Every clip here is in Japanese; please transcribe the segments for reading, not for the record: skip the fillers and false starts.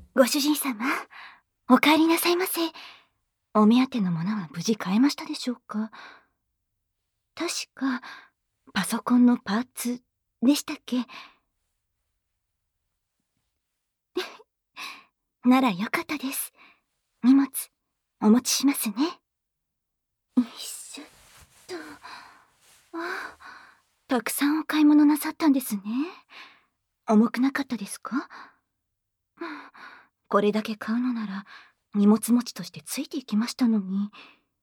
ご主人様、お帰りなさいませ。お目当てのものは無事買えましたでしょうか？確か、パソコンのパーツでしたっけ？ならよかったです。荷物、お持ちしますね。よいしょっと。あ、たくさんお買い物なさったんですね。重くなかったですか？これだけ買うのなら、荷物持ちとしてついていきましたのに。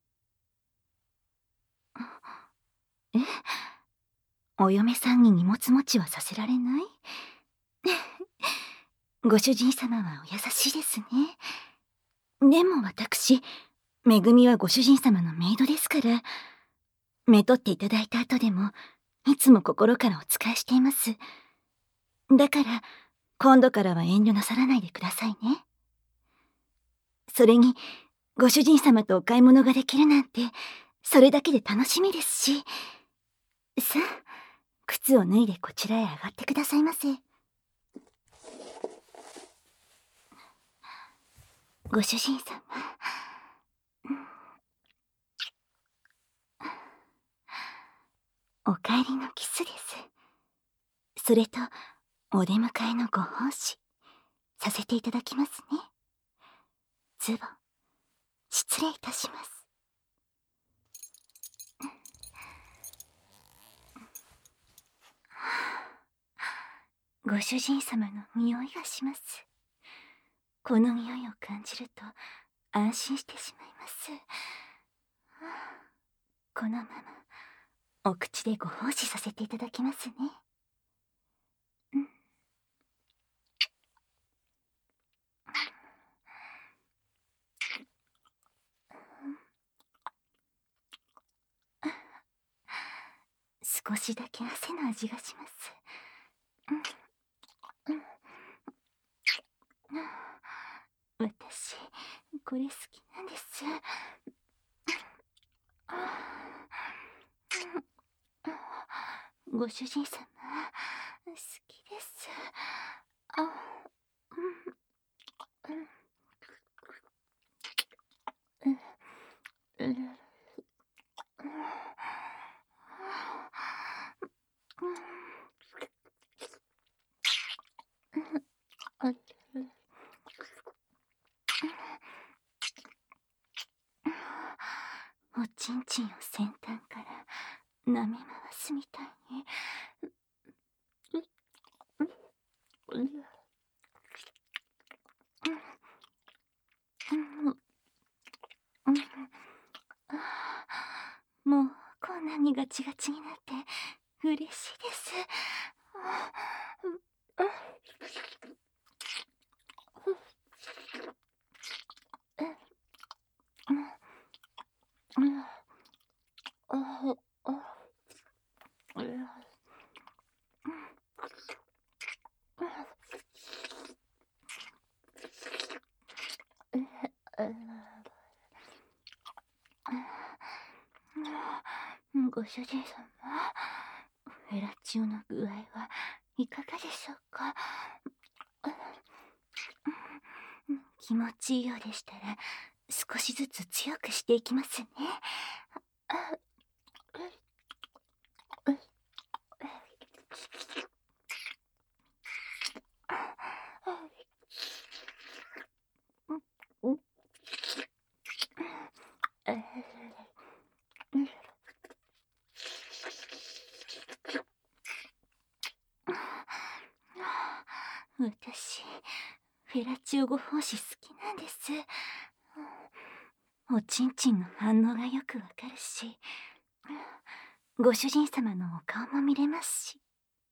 え？お嫁さんに荷物持ちはさせられない？ご主人様はお優しいですね。でも私、めぐみはご主人様のメイドですから、めとっていただいた後でも、いつも心からお仕えしています。だから、今度からは遠慮なさらないでくださいね。それに、ご主人様とお買い物ができるなんて、それだけで楽しみですし。さあ、靴を脱いでこちらへ上がってくださいませ。ご主人様。お帰りのキスです。それと、お出迎えのご奉仕、させていただきますね。ズボン、失礼いたします。ご主人様の匂いがします。この匂いを感じると安心してしまいます。このままお口でご奉仕させていただきますね。少しだけ汗の味がします。私、これ好きなんです。ご主人様、好きです。おちんちんを先端から舐め回すみたいに。もうこんなにガチガチになって嬉しいです。ご主人様、フェラチオの具合はいかがでしょうか？気持ちいいようでしたら少しずつ強くしていきますね。私、フェラチオご奉仕好きなんです。おちんちんの反応がよくわかるし、ご主人様のお顔も見れますし。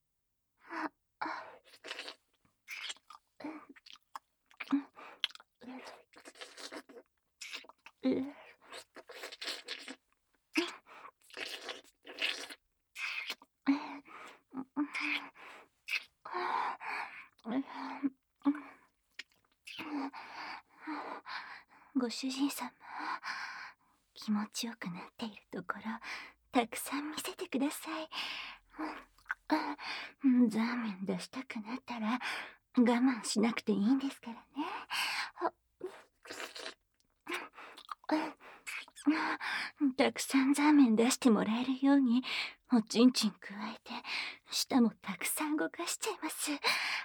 ご主人様、気持ちよくなっているところたくさん見せてください。ザーメン出したくなったら我慢しなくていいんですからね。 たくさんザーメン出してもらえるようにおちんちん加えて舌もたくさん動かしちゃいます。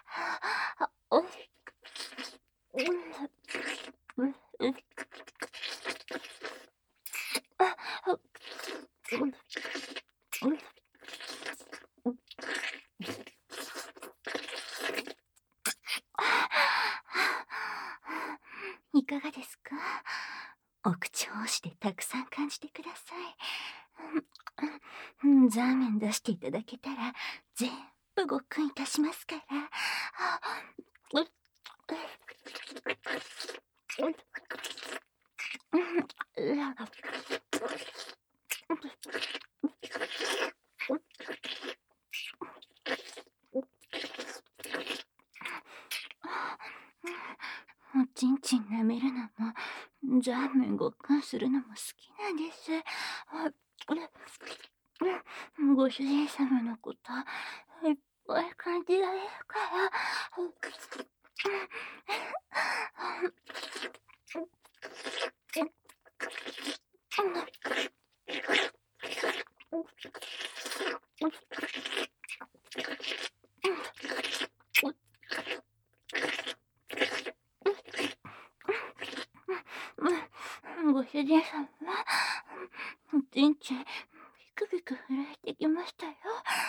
いかがですか？お口を押してたくさん感じてください。ザーメン出していただけたら全部ごっくんいたしますから。おちんちん舐めるのもザーメンごっくんするのも好きなんです。ご主人様のこといっぱい感じられるから。ご主人様、おちんちんビクビク震えてきましたよ。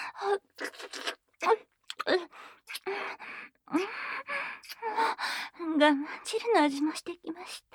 我慢汁の味もしてきました。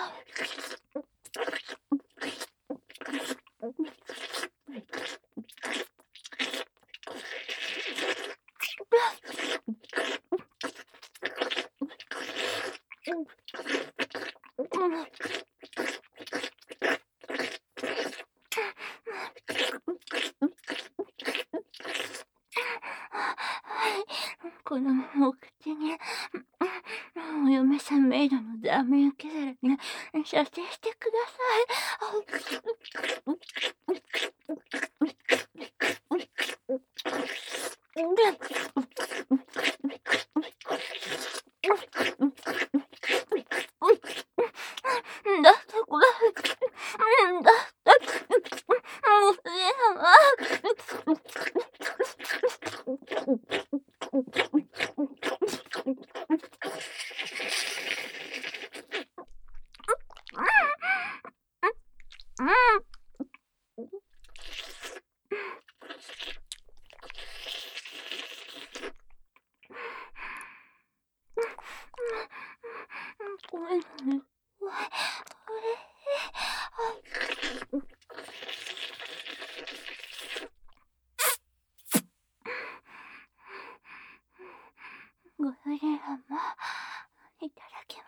このお口にお嫁さんメイドのザーメン受け皿に射精してください。だってこれだってもうごめんね。ご主人様、いただきます。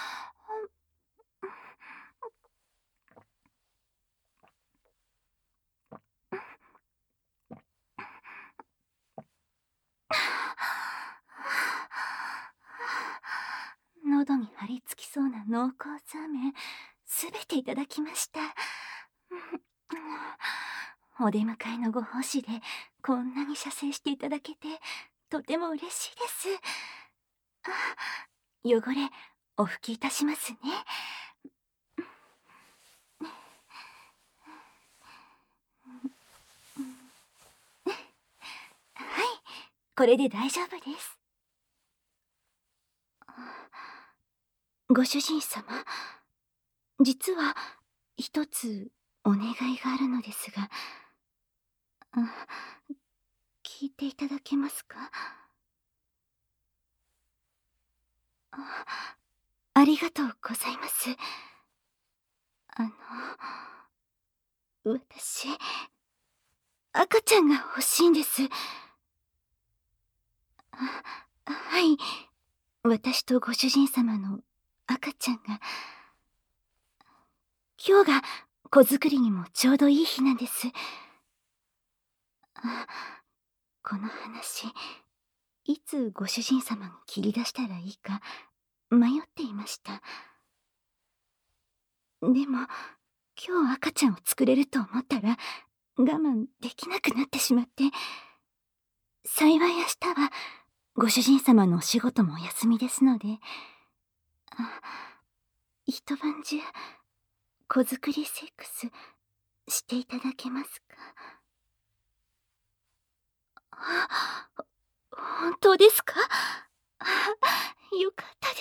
喉に張り付きそうな濃厚ザーメンすべていただきました。お出迎えのご奉仕でこんなに射精していただけてとても嬉しいです。汚れお拭きいたしますね。はい、これで大丈夫です。ご主人様、実は一つお願いがあるのですが、聞いていただけますか？ありがとうございます。私、赤ちゃんが欲しいんです。はい、私とご主人様の赤ちゃんが。今日が子作りにもちょうどいい日なんです。この話、いつご主人様に切り出したらいいか迷っていました。でも、今日赤ちゃんを作れると思ったら我慢できなくなってしまって、幸い明日はご主人様のお仕事もお休みですので、一晩中子作りセックスしていただけますか？あ、本当ですか？あ、よかったです。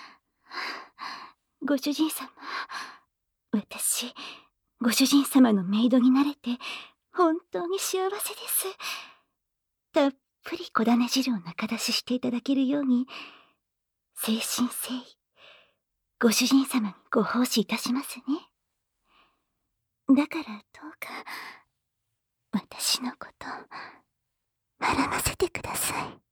ご主人様、私、ご主人様のメイドになれて本当に幸せです。たっぷり小種汁を中出ししていただけるように、誠心誠意、ご主人様にご奉仕いたしますね。だからどうか、私のこと、学ばせてください。